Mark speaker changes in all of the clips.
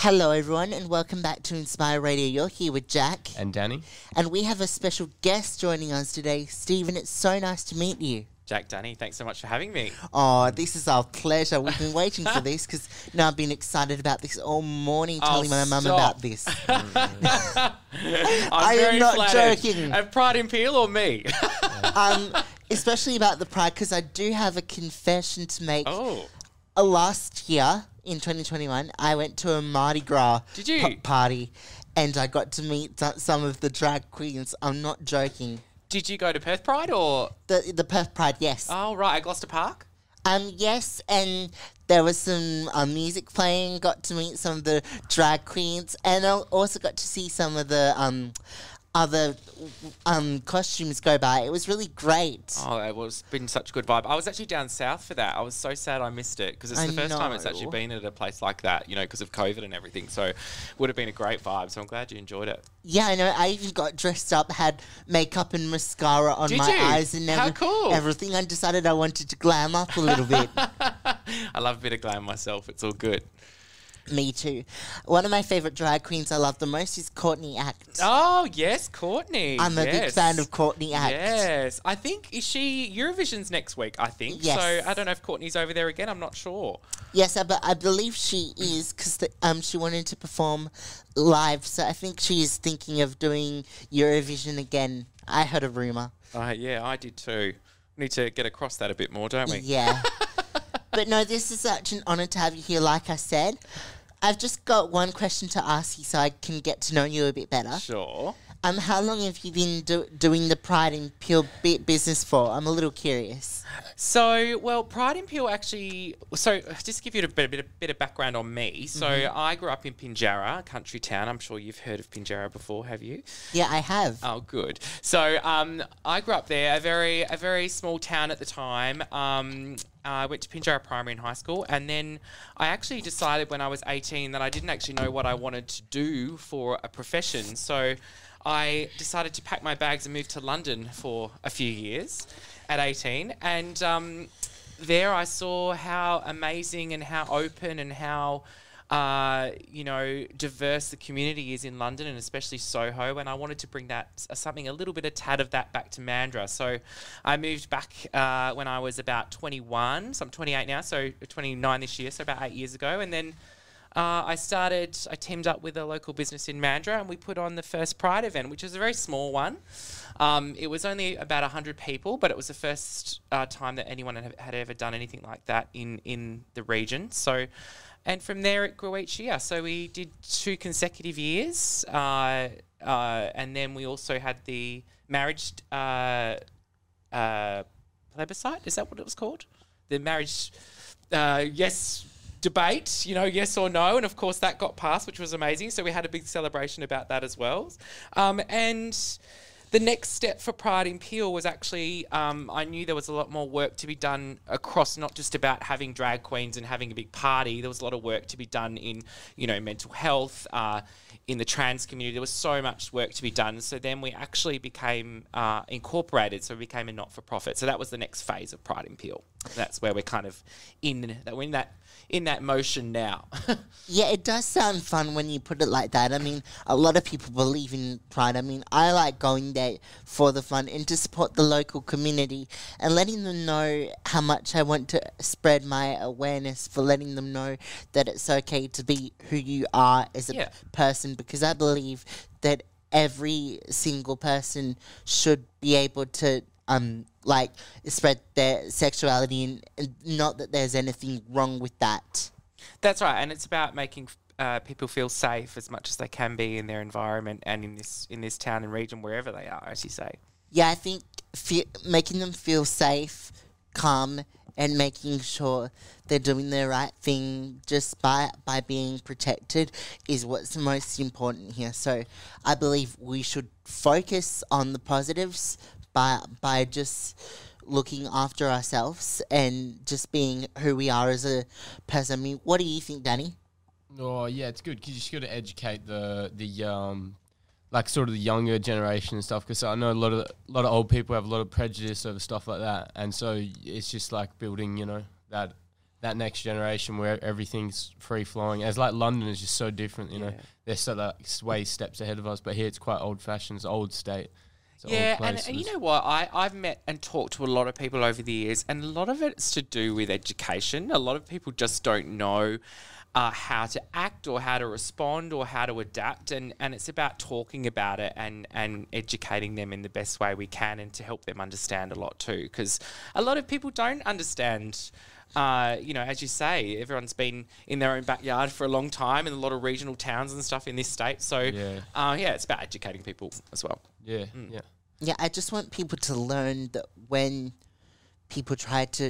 Speaker 1: Hello, everyone, and welcome back to Inspire Radio. You're here with Jack.
Speaker 2: And Danny.
Speaker 1: And we have a special guest joining us today. Stephen, it's so nice to meet you.
Speaker 3: Jack, Danny, thanks so much for having me.
Speaker 1: Oh, this is our pleasure. We've been waiting for this because I've been excited about this all morning, telling my mum about this.
Speaker 3: I'm
Speaker 1: I
Speaker 3: very
Speaker 1: am not
Speaker 3: flattered.
Speaker 1: joking.
Speaker 3: Pride in Peel or me?
Speaker 1: Especially about the Pride, because I do have a confession to make.
Speaker 3: Oh.
Speaker 1: Last year, in 2021, I went to a Mardi Gras
Speaker 3: Did you?
Speaker 1: party, and I got to meet some of the drag queens. I'm not joking.
Speaker 3: Did you go to Perth Pride or?
Speaker 1: The Perth Pride, yes.
Speaker 3: Oh, right, at Gloucester Park?
Speaker 1: Yes, and there was some music playing, got to meet some of the drag queens, and I also got to see some of the other costumes go by. It was really great.
Speaker 3: Oh, it was been such a good vibe. I was actually down south for that. I was so sad I missed it because it's the first time it's actually been at a place like that, you know, because of COVID and everything. So it would have been a great vibe. So I'm glad you enjoyed it.
Speaker 1: Yeah, I know. I even got dressed up, had makeup and mascara on
Speaker 3: Did
Speaker 1: my
Speaker 3: you?
Speaker 1: eyes and
Speaker 3: How cool.
Speaker 1: everything. I decided I wanted to glam up a little bit.
Speaker 3: I love a bit of glam myself. It's all good.
Speaker 1: Me too. One of my favourite drag queens I love the most is Courtney Act.
Speaker 3: Oh, yes, Courtney.
Speaker 1: I'm a big fan of Courtney Act.
Speaker 3: Yes. I think, is she, Eurovision's next week, I think.
Speaker 1: Yes.
Speaker 3: So I don't know if Courtney's over there again. I'm not sure.
Speaker 1: Yes, I believe she is because she wanted to perform live. So I think she is thinking of doing Eurovision again. I heard a rumour.
Speaker 3: Yeah, I did too. Need to get across that a bit more, don't we?
Speaker 1: Yeah. But no, this is such an honour to have you here, like I said. I've just got one question to ask you so I can get to know you a bit better.
Speaker 3: Sure.
Speaker 1: How long have you been doing the Pride in Peel business for? I'm a little curious.
Speaker 3: So, well, Pride in Peel actually... So, just to give you a bit of background on me. So, I grew up in Pinjarra, a country town. I'm sure you've heard of Pinjarra before, have you?
Speaker 1: Yeah, I have.
Speaker 3: Oh, good. So, I grew up there, a very small town at the time. I went to Pinjarra Primary and High School, and then I actually decided when I was 18 that I didn't actually know what I wanted to do for a profession. So I decided to pack my bags and move to London for a few years at 18. And there I saw how amazing and how open and how diverse the community is in London, and especially Soho, and I wanted to bring that a little tad of that back to Mandurah. So I moved back when I was about 21, so I'm 28 now, so 29 this year, so about 8 years ago, and then I teamed up with a local business in Mandurah, and we put on the first Pride event, which was a very small one. It was only about 100 people, but it was the first time that anyone had ever done anything like that in the region. So, and from there it grew each year. So we did 2 consecutive years, and then we also had the marriage plebiscite. Is that what it was called? The marriage, yes, debate, yes or no. And of course that got passed, which was amazing. So we had a big celebration about that as well. And the next step for Pride in Peel was actually, I knew there was a lot more work to be done across, not just about having drag queens and having a big party. There was a lot of work to be done in, mental health, in the trans community. There was so much work to be done. So then we actually became incorporated. So we became a not-for-profit. So that was the next phase of Pride in Peel. That's where we're kind of in that motion now.
Speaker 1: Yeah, it does sound fun when you put it like that. I mean, a lot of people believe in Pride. I mean, I like going there for the fun and to support the local community and letting them know how much I want to spread my awareness, for letting them know that it's okay to be who you are as a person, because I believe that every single person should be able to spread their sexuality, and not that there's anything wrong with that.
Speaker 3: That's right, and it's about making people feel safe as much as they can be in their environment and in this town and region, wherever they are, as you say.
Speaker 1: Yeah, I think making them feel safe, calm, and making sure they're doing the right thing just by being protected is what's most important here. So I believe we should focus on the positives by just looking after ourselves and just being who we are as a person. I mean, what do you think, Danny?
Speaker 2: Oh, yeah, it's good because you just got to educate the sort of the younger generation and stuff, because I know a lot of old people have a lot of prejudice over stuff like that, and so it's just like building, that that next generation where everything's free flowing. As like London is just so different, you know. They're so like way steps ahead of us, but here it's quite old fashioned. It's old state. It's
Speaker 3: Yeah,
Speaker 2: old
Speaker 3: and you know what? I've met and talked to a lot of people over the years, and a lot of it's to do with education. A lot of people just don't know how to act or how to respond or how to adapt, and it's about talking about it and educating them in the best way we can, and to help them understand a lot too, because a lot of people don't understand. You know, as you say, everyone's been in their own backyard for a long time in a lot of regional towns and stuff in this state. So, it's about educating people as well.
Speaker 2: Yeah.
Speaker 1: Yeah, I just want people to learn that when people try to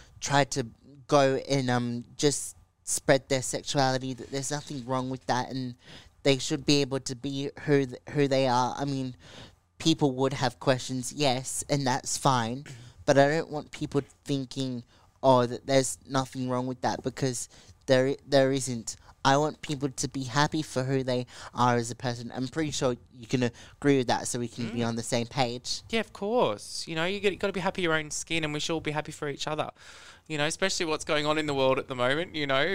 Speaker 1: go and just spread their sexuality, that there's nothing wrong with that, and they should be able to be who they are. I mean, people would have questions, yes, and that's fine, but I don't want people thinking, oh, that there's nothing wrong with that, because there isn't. I want people to be happy for who they are as a person. I'm pretty sure you can agree with that, so we can be on the same page.
Speaker 3: Yeah, of course. You know, you got to be happy in your own skin, and we should all be happy for each other. You know, especially what's going on in the world at the moment, you know.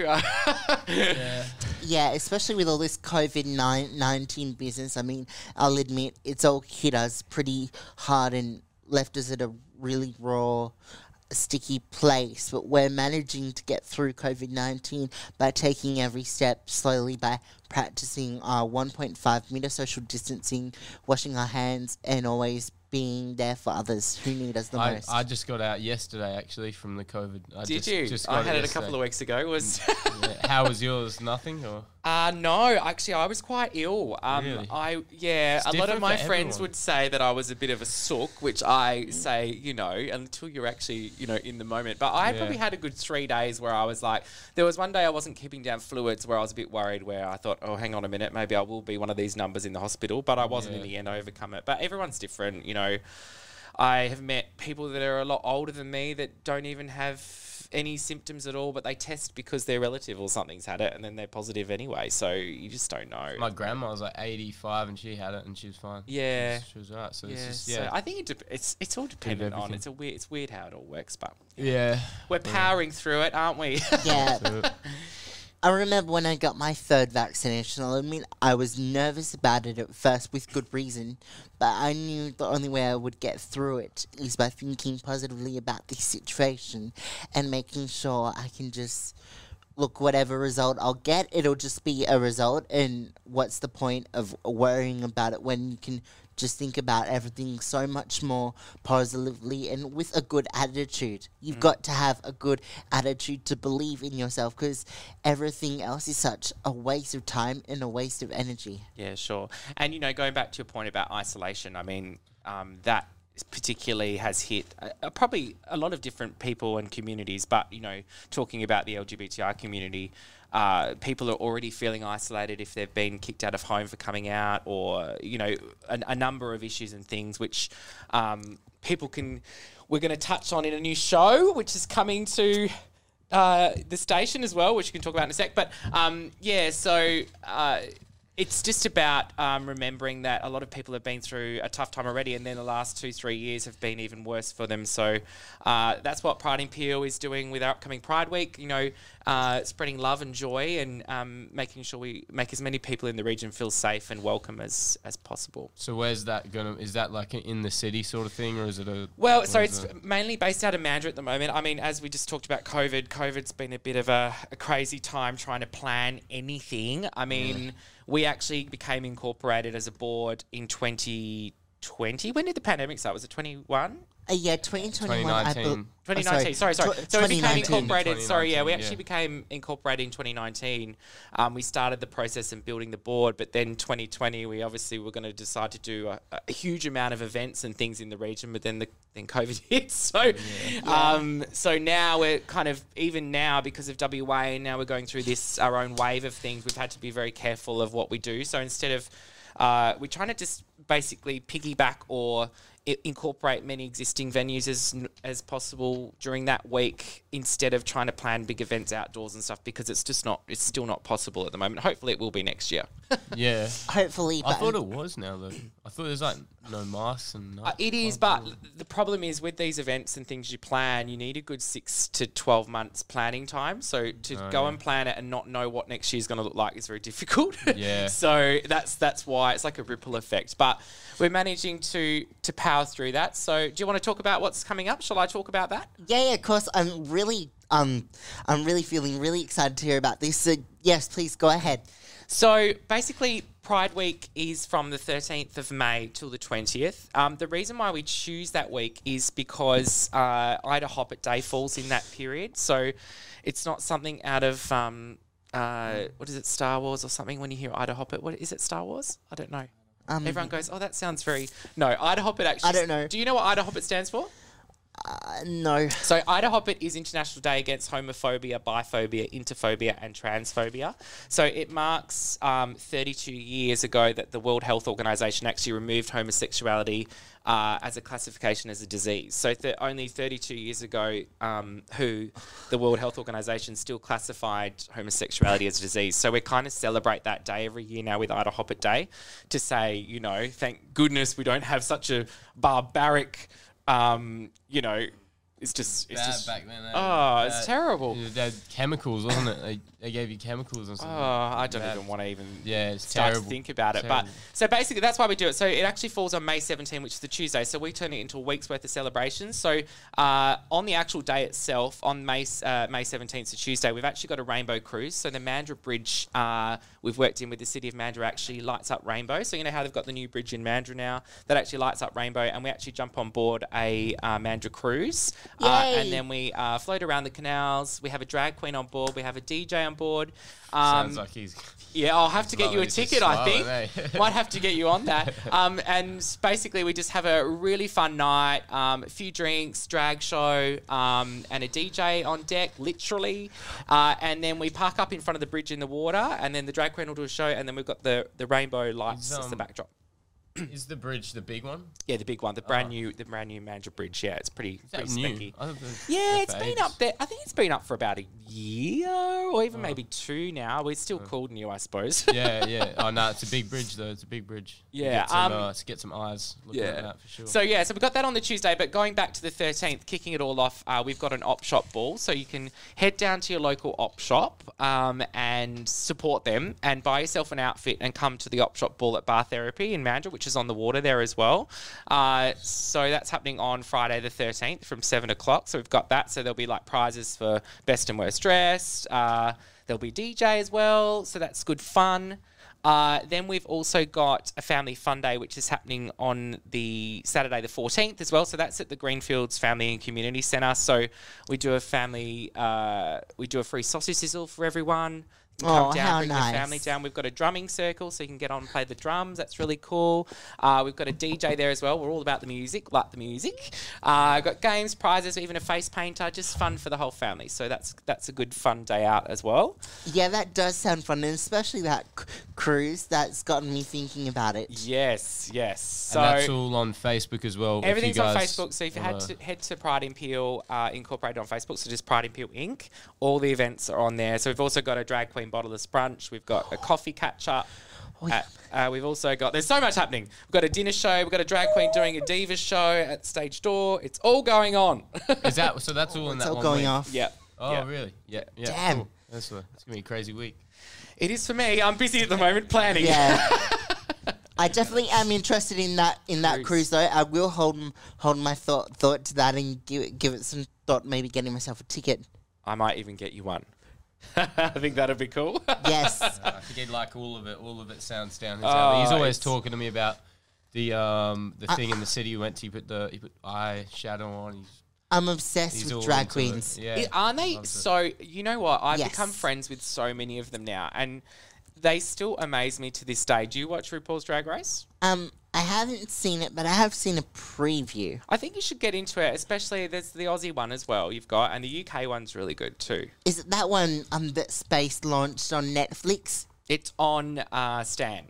Speaker 1: Yeah, especially with all this COVID-19 business. I mean, I'll admit, it's all hit us pretty hard and left us at a really raw, sticky place, but we're managing to get through COVID-19 by taking every step slowly, by practicing our 1.5 meter social distancing, washing our hands, and always being there for others who need us the most.
Speaker 2: I just got out yesterday, actually, from the COVID.
Speaker 3: Did you? I had it a couple of weeks ago.
Speaker 2: How was yours? Nothing? Or?
Speaker 3: No, actually, I was quite ill.
Speaker 2: Really?
Speaker 3: A lot of my friends
Speaker 2: everyone.
Speaker 3: would say that I was a bit of a sook, which I say, you know, until you're actually, you know, in the moment. But I probably had a good 3 days where I was like, there was one day I wasn't keeping down fluids where I was a bit worried, where I thought, oh, hang on a minute, maybe I will be one of these numbers in the hospital. But I wasn't in the end. I overcome it. But everyone's different, you know. I have met people that are a lot older than me that don't even have any symptoms at all, but they test because their relative or something's had it, and then they're positive anyway. So you just don't know.
Speaker 2: My grandma was like 85 and she had it and she was fine.
Speaker 3: Yeah,
Speaker 2: she was right. So it's just,
Speaker 3: So I think it's all dependent on. It's weird how it all works, but we're powering through it, aren't we?
Speaker 1: Yeah. I remember when I got my third vaccination, I'll admit I was nervous about it at first with good reason, but I knew the only way I would get through it is by thinking positively about the situation and making sure I can just, look, whatever result I'll get, it'll just be a result, and what's the point of worrying about it when you can just think about everything so much more positively and with a good attitude. You've got to have a good attitude to believe in yourself, because everything else is such a waste of time and a waste of energy.
Speaker 3: Yeah, sure. And, you know, going back to your point about isolation, I mean, that particularly has hit probably a lot of different people and communities, but, you know, talking about the LGBTI community, people are already feeling isolated if they've been kicked out of home for coming out, or, you know, a number of issues and things which we're going to touch on in a new show, which is coming to the station as well, which you can talk about in a sec. But, it's just about remembering that a lot of people have been through a tough time already, and then the last 2-3 years have been even worse for them. So that's what Pride in Peel is doing with our upcoming Pride Week, you know, spreading love and joy, and making sure we make as many people in the region feel safe and welcome as possible.
Speaker 2: So where's that going to... Is that like in the city sort of thing, or is it a...
Speaker 3: Well, so it's mainly based out of Mandurah at the moment. I mean, as we just talked about COVID's been a bit of a crazy time trying to plan anything. I mean... We actually became incorporated as a board in 2020. When did the pandemic start? Was it 21?
Speaker 1: Yeah, 2021.
Speaker 2: 2019.
Speaker 3: Sorry. So we became incorporated. We actually
Speaker 2: 2019,
Speaker 3: became incorporated in 2019. We started the process and building the board, but then 2020 we obviously were going to decide to do a huge amount of events and things in the region, but then COVID hit. So so now we're kind of, even now because of WA, and now we're going through our own wave of things, we've had to be very careful of what we do. So instead of we're trying to just basically piggyback or incorporate many existing venues as possible during that week instead of trying to plan big events outdoors and stuff, because it's still not possible at the moment. Hopefully it will be next year.
Speaker 2: Yeah.
Speaker 1: Hopefully.
Speaker 2: I thought it was now, though. I thought there's like no masks and
Speaker 3: it is, but the problem is with these events and things you plan, you need a good 6 to 12 months planning time. So to go and plan it and not know what next year's going to look like is very difficult.
Speaker 2: Yeah.
Speaker 3: So that's why it's like a ripple effect. But we're managing to power through that. So do you want to talk about what's coming up? Shall I talk about that?
Speaker 1: Yeah, of course. I'm really feeling really excited to hear about this. So yes, please go ahead.
Speaker 3: So basically, Pride Week is from the 13th of May till the 20th. The reason why we choose that week is because Ida Hoppet Day falls in that period. So it's not something out of, what is it, Star Wars or something when you hear Ida Hoppet? What is it, Star Wars? I don't know. Everyone goes, oh, that sounds very... No, Ida Hoppet actually...
Speaker 1: I don't know.
Speaker 3: Do you know what Ida Hoppet stands for?
Speaker 1: No.
Speaker 3: So Ida Hoppet is International Day Against Homophobia, Biphobia, Interphobia and Transphobia. So it marks 32 years ago that the World Health Organization actually removed homosexuality as a classification as a disease. So only 32 years ago, the World Health Organization still classified homosexuality as a disease. So we kind of celebrate that day every year now with Ida Hoppet Day to say, you know, thank goodness we don't have such a barbaric... it's just
Speaker 2: back then.
Speaker 3: It's terrible.
Speaker 2: They had chemicals, wasn't it? They gave you chemicals or something.
Speaker 3: Oh, I don't even want to even
Speaker 2: it's
Speaker 3: start
Speaker 2: terrible.
Speaker 3: to think about it.
Speaker 2: Terrible.
Speaker 3: But so basically, that's why we do it. So it actually falls on May 17, which is the Tuesday. So we turn it into a week's worth of celebrations. So on the actual day itself, on May 17th, so Tuesday, we've actually got a rainbow cruise. So the Mandurah Bridge, we've worked in with the City of Mandurah, actually lights up rainbow. So you know how they've got the new bridge in Mandurah now that actually lights up rainbow, and we actually jump on board a Mandurah cruise, and then we float around the canals. We have a drag queen on board. We have a DJ on board.
Speaker 2: Sounds like he's...
Speaker 3: Yeah, I'll have to get you a ticket, I think.
Speaker 2: Eh?
Speaker 3: Might have to get you on that. And basically, we just have a really fun night, a few drinks, drag show, and a DJ on deck, literally. And then we park up in front of the bridge in the water, and then the drag queen will do a show, and then we've got the rainbow lights as the backdrop.
Speaker 2: Is the bridge the big one?
Speaker 3: Yeah, the big one, the brand new Mandurah Bridge. Yeah, it's pretty
Speaker 2: new?
Speaker 3: specky. Yeah, it's been up there. I think it's been up for about a year or even maybe 2 now. We're still called new, I suppose.
Speaker 2: Yeah. Oh no, it's a big bridge though. It's a big bridge.
Speaker 3: Yeah,
Speaker 2: get some eyes looking at that for sure.
Speaker 3: So we've got that on the Tuesday. But going back to the 13th, kicking it all off, we've got an op shop ball. So you can head down to your local op shop and support them and buy yourself an outfit and come to the op shop ball at Bar Therapy in Mandurah, which is on the water there as well. So that's happening on Friday the 13th from 7 o'clock. So we've got that. So there'll be like prizes for best and worst dressed. There'll be DJ as well. So that's good fun. Then we've also got a family fun day, which is happening on the Saturday the 14th as well. So that's at the Greenfields Family and Community Centre. So we do a free sausage sizzle for everyone. Come down, bring your family down. We've got a drumming circle, so you can get on and play the drums. That's really cool. We've got a DJ there as well. We're all about the music, like the music. Got games, prizes, even a face painter. Just fun for the whole family. So that's a good fun day out as well.
Speaker 1: Yeah, that does sound fun, and especially that cruise. That's gotten me thinking about it.
Speaker 3: Yes. So
Speaker 2: and that's all on Facebook as well.
Speaker 3: Everything's on Facebook. So if you head to Pride in Peel Incorporated on Facebook, so just Pride in Peel Inc. All the events are on there. So we've also got a drag queen bottomless brunch. We've got a coffee catch-up. We've also got... There's so much happening. We've got a dinner show. We've got a drag queen doing a diva show at Stage Door. It's all going on.
Speaker 2: Is that... So that's all in that
Speaker 1: all
Speaker 2: one
Speaker 1: going
Speaker 2: week?
Speaker 1: off.
Speaker 3: Yeah.
Speaker 2: Oh,
Speaker 3: yeah.
Speaker 2: really? Yeah.
Speaker 1: Damn.
Speaker 2: Cool. It's going to be a crazy week.
Speaker 3: It is for me. I'm busy at the moment planning.
Speaker 1: Yeah. I definitely am interested in that cruise though. I will hold my thought to that and give it some thought. Maybe getting myself a ticket.
Speaker 3: I might even get you one. I think that'd be cool.
Speaker 1: Yes.
Speaker 2: I think he'd like all of it. All of it sounds down his alley. He's always talking to me about the thing in the city he went to. He put eye shadow on.
Speaker 1: I'm obsessed with drag queens.
Speaker 2: Yeah.
Speaker 3: Aren't they? So, you know what? I've become friends with so many of them now, and they still amaze me to this day. Do you watch RuPaul's Drag Race?
Speaker 1: I haven't seen it, but I have seen a preview.
Speaker 3: I think you should get into it, especially there's the Aussie one as well you've got, and the UK one's really good too.
Speaker 1: Is it that one that's launched on Netflix?
Speaker 3: It's on Stan.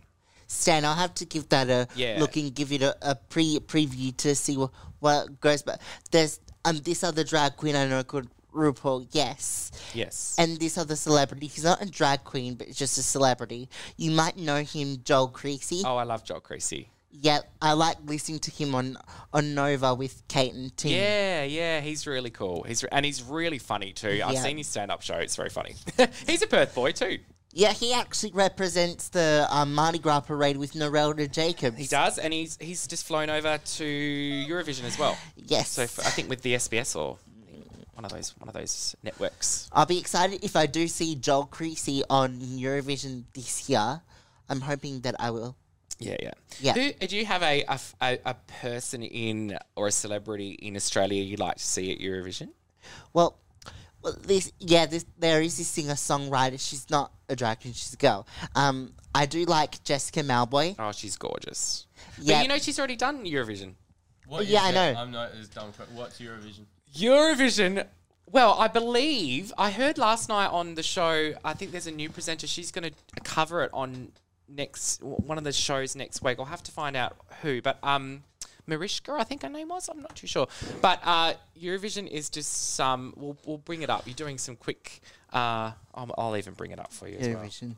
Speaker 1: Stan, I'll have to give that a
Speaker 3: Yeah.
Speaker 1: look and give it a preview to see what goes. But there's this other drag queen I know called RuPaul, yes.
Speaker 3: Yes.
Speaker 1: And this other celebrity, he's not a drag queen, but just a celebrity. You might know him, Joel Creasy.
Speaker 3: Oh, I love Joel Creasy.
Speaker 1: Yeah, I like listening to him on Nova with Kate and Tim.
Speaker 3: Yeah, he's really cool. And he's really funny too. I've
Speaker 1: Yeah.
Speaker 3: seen his stand-up show. It's very funny. He's a Perth boy too.
Speaker 1: Yeah, he actually represents the Mardi Gras parade with Norelda Jacobs.
Speaker 3: He does, and he's just flown over to Eurovision as well.
Speaker 1: Yes.
Speaker 3: So I think with the SBS or one of those networks.
Speaker 1: I'll be excited if I do see Joel Creasy on Eurovision this year. I'm hoping that I will.
Speaker 3: Yeah.
Speaker 1: Yeah.
Speaker 3: Do you have a person in or a celebrity in Australia you'd like to see at Eurovision?
Speaker 1: Well, there is this singer-songwriter. She's not a drag queen, she's a girl. I do like Jessica Malboy.
Speaker 3: Oh, she's gorgeous.
Speaker 1: Yeah.
Speaker 3: But you know she's already done Eurovision.
Speaker 2: What
Speaker 1: Yeah,
Speaker 2: is
Speaker 1: I
Speaker 2: that?
Speaker 1: know.
Speaker 2: I'm not as dumb. What's Eurovision?
Speaker 3: Eurovision. Well, I believe I heard last night on the show. I think there's a new presenter. She's going to cover it on one of the shows next week. I'll have to find out who. But Mariska, I think her name was. I'm not too sure. But Eurovision is just some. We'll bring it up. You're doing some quick. I'll even bring it up for you as well.
Speaker 1: Eurovision.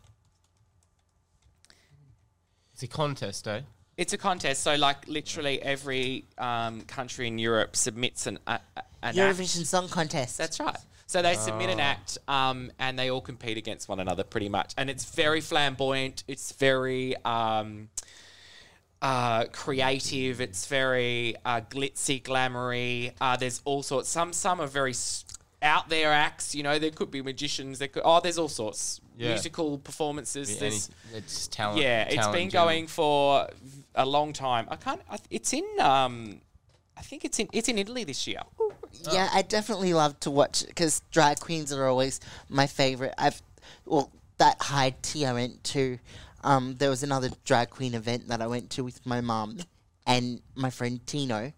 Speaker 2: It's a contest, eh?
Speaker 3: It's a contest. So, like, literally every country in Europe submits an act.
Speaker 1: Eurovision Song Contest.
Speaker 3: That's right. So they submit an act, and they all compete against one another, pretty much. And it's very flamboyant. It's very creative. It's very glitzy, glamoury. There's all sorts. Some are very out there acts. You know, there could be magicians. There's all sorts.
Speaker 2: Yeah.
Speaker 3: Musical performances.
Speaker 2: Yeah,
Speaker 3: There's
Speaker 2: it's talent.
Speaker 3: yeah, it's
Speaker 2: talent
Speaker 3: been
Speaker 2: in general.
Speaker 3: going for a long time. It's in. I think it's in Italy this year.
Speaker 1: Yeah, I definitely love to watch it because drag queens are always my favorite. That high tea I went to, there was another drag queen event that I went to with my mum and my friend Tino.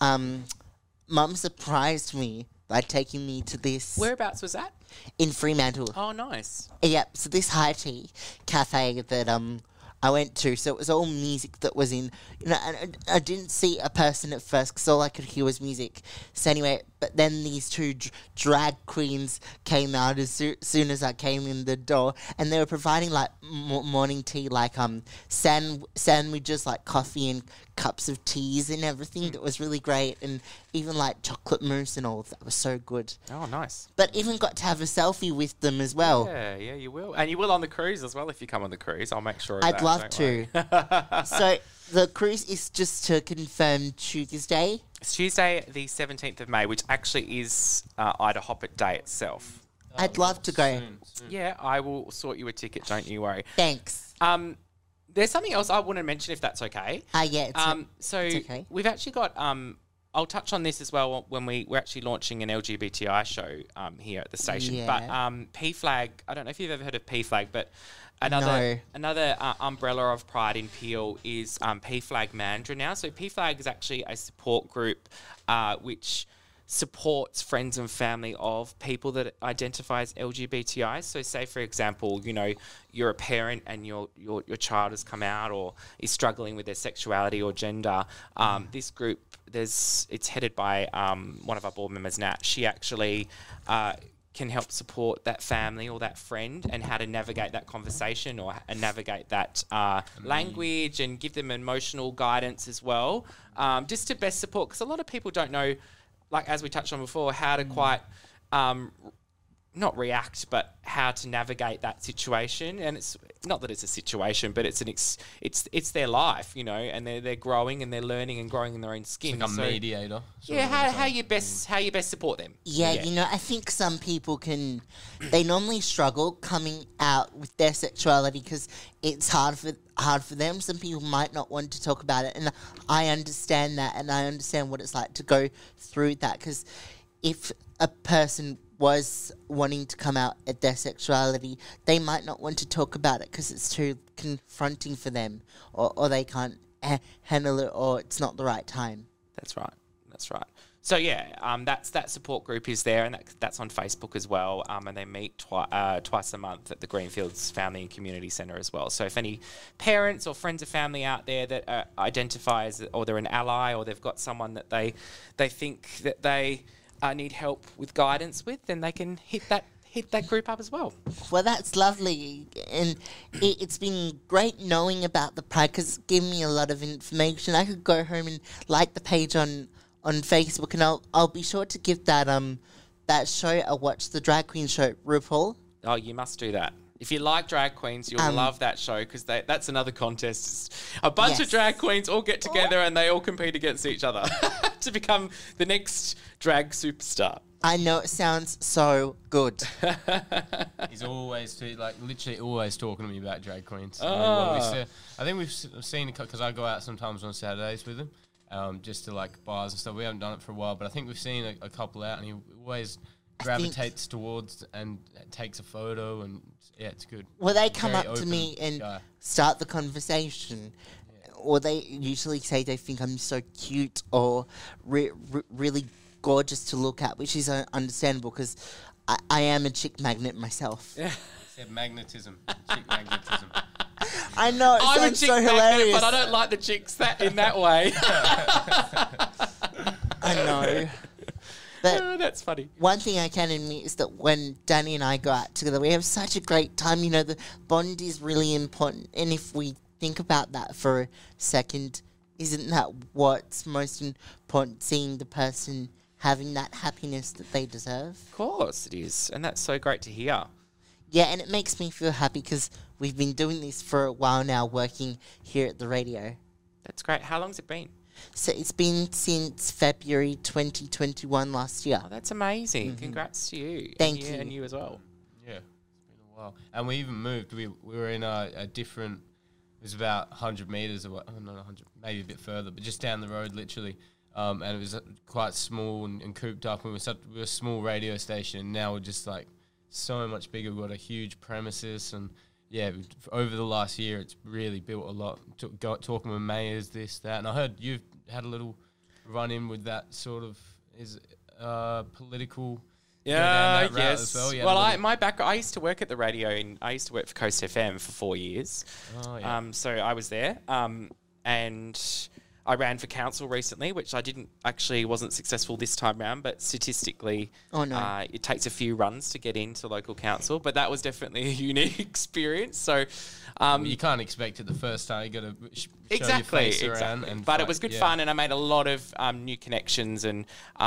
Speaker 1: Mum surprised me by taking me to this
Speaker 3: Whereabouts was that?
Speaker 1: in Fremantle.
Speaker 3: Oh, nice.
Speaker 1: Yep, so this high tea cafe that I went to, so it was all music that was in, and I didn't see a person at first because all I could hear was music. So anyway, but then these two drag queens came out as soon as I came in the door, and they were providing like morning tea, like sandwiches, like coffee and cups of teas and everything. That was really great, and even like chocolate mousse and all of that was so good.
Speaker 3: Oh, nice.
Speaker 1: But even got to have a selfie with them as well.
Speaker 3: Yeah, you will. And you will on the cruise as well if you come on the cruise. I'll make sure of
Speaker 1: I'd
Speaker 3: that,
Speaker 1: love
Speaker 3: don't
Speaker 1: to.
Speaker 3: worry.
Speaker 1: So the cruise is just to confirm Tuesday.
Speaker 3: It's Tuesday, the 17th of May, which actually is Ida Hoppet Day itself.
Speaker 1: I'd love to go.
Speaker 2: Soon.
Speaker 3: Yeah, I will sort you a ticket, don't you worry.
Speaker 1: Thanks.
Speaker 3: There's something else I want to mention, if that's okay.
Speaker 1: Yeah,
Speaker 3: So
Speaker 1: it's okay.
Speaker 3: we've actually got. I'll touch on this as well when we're actually launching an LGBTI show here at the station.
Speaker 1: Yeah.
Speaker 3: But PFLAG, I don't know if you've ever heard of PFLAG, but another umbrella of Pride in Peel is PFLAG Mandurah now. So PFLAG is actually a support group which supports friends and family of people that identify as LGBTI. So say, for example, you're a parent and your child has come out or is struggling with their sexuality or gender. This group, it's headed by one of our board members, Nat. She actually can help support that family or that friend and how to navigate that conversation and navigate that language and give them emotional guidance as well, just to best support, because a lot of people don't know, like as we touched on before, how to quite not react, but how to navigate that situation. And it's not that it's a situation, but it's it's their life, and they're growing and they're learning and growing in their own skin.
Speaker 2: Like a mediator.
Speaker 3: Yeah, how you best support them.
Speaker 1: Yeah, I think some people they normally struggle coming out with their sexuality because it's hard for them. Some people might not want to talk about it, and I understand that, and I understand what it's like to go through that, because if a person was wanting to come out at their sexuality, they might not want to talk about it because it's too confronting for them, or they can't handle it, or it's not the right time.
Speaker 3: That's right. So yeah, that support group is there, and that's on Facebook as well. And they meet twice a month at the Greenfields Family and Community Centre as well. So if any parents or friends of family out there that identify as, or they're an ally, or they've got someone that they think that they need help with guidance with, then they can hit that group up as well.
Speaker 1: Well, that's lovely, and it's been great knowing about the Pride because it gave me a lot of information. I could go home and like the page on Facebook, and I'll be sure to give that show a watch, the drag queen show, RuPaul.
Speaker 3: Oh, you must do that. If you like drag queens, you'll love that show because that's another contest. It's a bunch of drag queens all get together and they all compete against each other to become the next drag superstar.
Speaker 1: I know it sounds so good.
Speaker 2: He's always, literally always talking to me about drag queens.
Speaker 3: Oh.
Speaker 2: I think we've seen, because I go out sometimes on Saturdays with him, just to like bars and stuff. We haven't done it for a while, but I think we've seen a couple out, and he always gravitates towards and takes a photo, and yeah, it's good.
Speaker 1: Well, they come up to me and start the conversation, or they usually say they think I'm so cute or really gorgeous to look at, which is understandable because I am a chick magnet myself.
Speaker 3: Yeah.
Speaker 2: Said magnetism, chick magnetism.
Speaker 1: I know, it
Speaker 3: I'm a
Speaker 1: sounds
Speaker 3: chick
Speaker 1: so
Speaker 3: magnet,
Speaker 1: hilarious.
Speaker 3: but I don't like the chicks in that way.
Speaker 1: I know. But
Speaker 3: oh, that's funny.
Speaker 1: one thing I can admit is that when Danny and I go out together, we have such a great time. You know, the bond is really important. And if we think about that for a second, isn't that what's most important, seeing the person having that happiness that they deserve?
Speaker 3: Of course it is. And that's so great to hear.
Speaker 1: Yeah, and it makes me feel happy because we've been doing this for a while now, working here at the radio.
Speaker 3: That's great. How long's it been?
Speaker 1: So it's been since February 2021 last year.
Speaker 3: Oh, that's amazing. Congrats to you.
Speaker 1: Thank you.
Speaker 3: And you as well.
Speaker 2: Yeah, it's been a while. And we even moved. We were in a different, it was about 100 metres away, not 100, maybe a bit further, but just down the road, literally. And it was quite small and cooped up. And we were a small radio station, and now we're just like so much bigger. We've got a huge premises, and yeah, over the last year, it's really built a lot. Talking with mayors, this, that, and I heard you've had a little run-in with that sort of political.
Speaker 3: Yeah, yes.
Speaker 2: As well.
Speaker 3: Well, my background, I used to work at the radio, and I used to work for Coast FM for 4 years.
Speaker 2: Oh, yeah.
Speaker 3: So I was there, and I ran for council recently, which wasn't successful this time round, but statistically, it takes a few runs to get into local council, but that was definitely a unique experience. So,
Speaker 2: you can't expect it the first time. You got to show your face around.
Speaker 3: But it was good fun, and I made a lot of new connections, and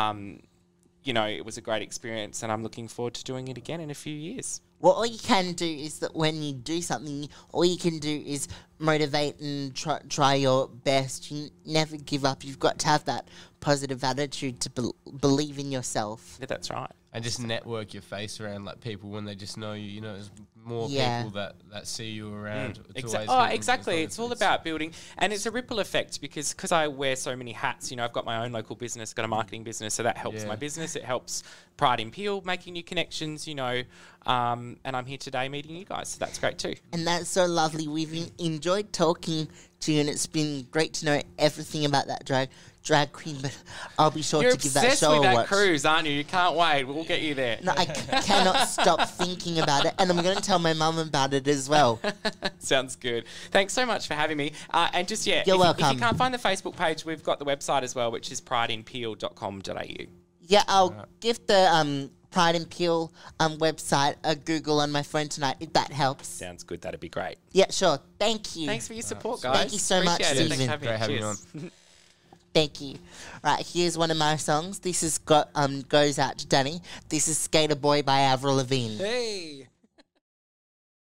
Speaker 3: it was a great experience, and I'm looking forward to doing it again in a few years.
Speaker 1: Well, all you can do is that when you do something, all you can do is motivate and try your best. You never give up. You've got to have that positive attitude to believe in yourself.
Speaker 3: Yeah, that's right.
Speaker 2: And just network your face around like people when they just know you. You know, there's more people that see you around.
Speaker 3: Exactly. It's all about building, and it's a ripple effect because I wear so many hats. You know, I've got my own local business, got a marketing business, so that helps my business. It helps Pride in Peel, making new connections. You know, and I'm here today meeting you guys, so that's great too.
Speaker 1: And that's so lovely. We've enjoyed talking to you, and it's been great to know everything about that drag queen, but I'll be sure to give that show a watch.
Speaker 3: You're obsessed with that cruise, aren't you? You can't wait. We'll get you there.
Speaker 1: No, I cannot stop thinking about it, and I'm going to tell my mum about it as well.
Speaker 3: Sounds good. Thanks so much for having me. And just,
Speaker 1: You're welcome.
Speaker 3: If you can't find the Facebook page, we've got the website as well, which is prideinpeel.com.au.
Speaker 1: Yeah, I'll give the Pride and Peel website a Google on my phone tonight, if that helps.
Speaker 3: Sounds good. That'd be great.
Speaker 1: Yeah, sure. Thank you.
Speaker 3: Thanks for your support, guys.
Speaker 1: Thank you so much,
Speaker 3: Appreciate it.
Speaker 1: Stephen.
Speaker 3: Thanks for
Speaker 2: Great
Speaker 3: having me.
Speaker 2: having you
Speaker 3: Cheers.
Speaker 1: Thank you. Right, here's one of my songs. This has got goes out to Danny. This is Skater Boy by Avril Lavigne.
Speaker 3: Hey.